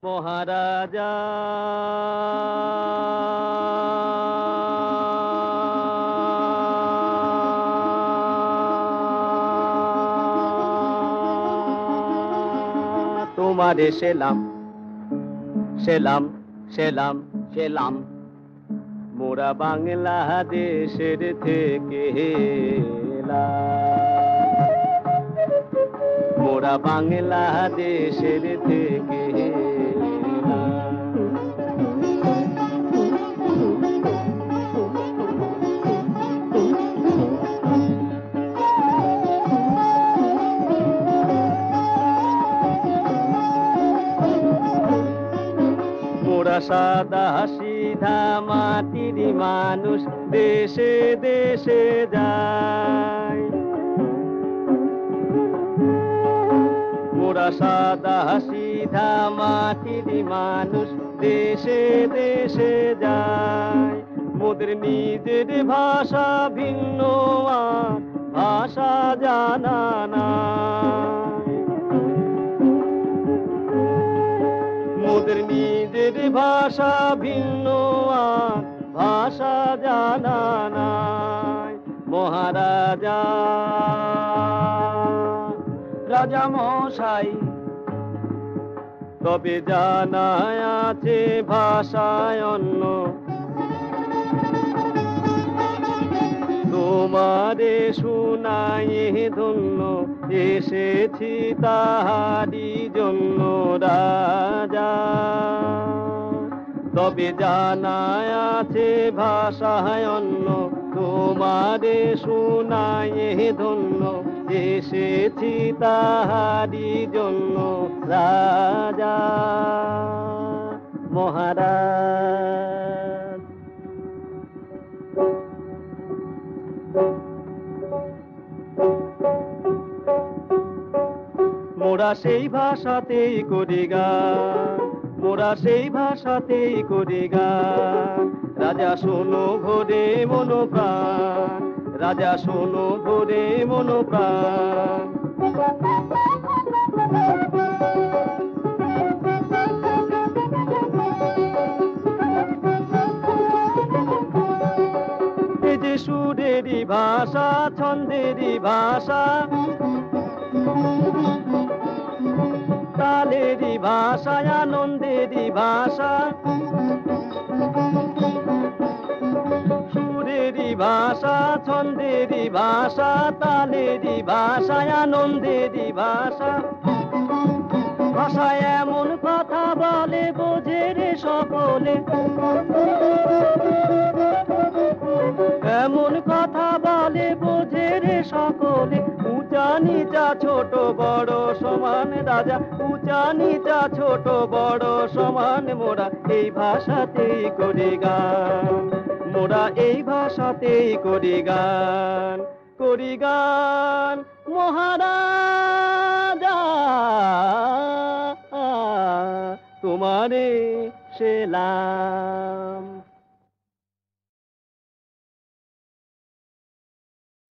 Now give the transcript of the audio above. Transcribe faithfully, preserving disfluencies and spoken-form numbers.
মহারাজা তোমারে সেলাম সেলাম সেলাম সেলাম মোরা বাংলাদেশের থেকে এলাম, মোরা বাংলাদেশের থেকে এলাম। মোরা সাদা সিধা মাটির মানুষ দেশে দেশে যায়, মোরা সাদা সিধা মাটির মানুষ দেশে দেশে যায়। মোদের নিজের ভাষা ভিন্ন আর ভাষা জানা নাই, মোদের নিজের ভাষা ভিন্ন আর ভাষা জানা নাই। মহারাজা রাজা মশাই তবে জানা আছে ভাষায় অন্য, তোমারে শুনাই ধন্য এসেছি তাহারি জন্য রাজা। তবে জানা আছে ভাষায় অন্য, তোমারে শুনাই ধন্য এসেছি তাহারি জন্য রাজা। মহারাজ মোরা সেই ভাষাতেই করি গান, মোরা সেই ভাষাতেই করি গান। রাজা শোনো ভোরে মনো প্রাণ, রাজা শোনো ভোরে মনো প্রাণ। এই যে সুরেরই ভাষা ছন্দেরই ভাষা, তালেরই ভাষা আনন্দেরই ভাষা, সুরেরই ভাষা ছন্দেরই ভাষা, তালেরই ভাষা আনন্দেরই ভাষা। ভাষায় এমন কথা বলে বোঝে রে সকলে, এমন কথা বলে বোঝে রে সকলে। উঁচা নিচা ছোট বড় সমান রাজা, উঁচা নিচা ছোট বড় সমান। মোরা এই ভাষাতেই করি গান, মোরা এই ভাষাতেই করি গান, করি গান। মহারাজা তোমারে সেলাম।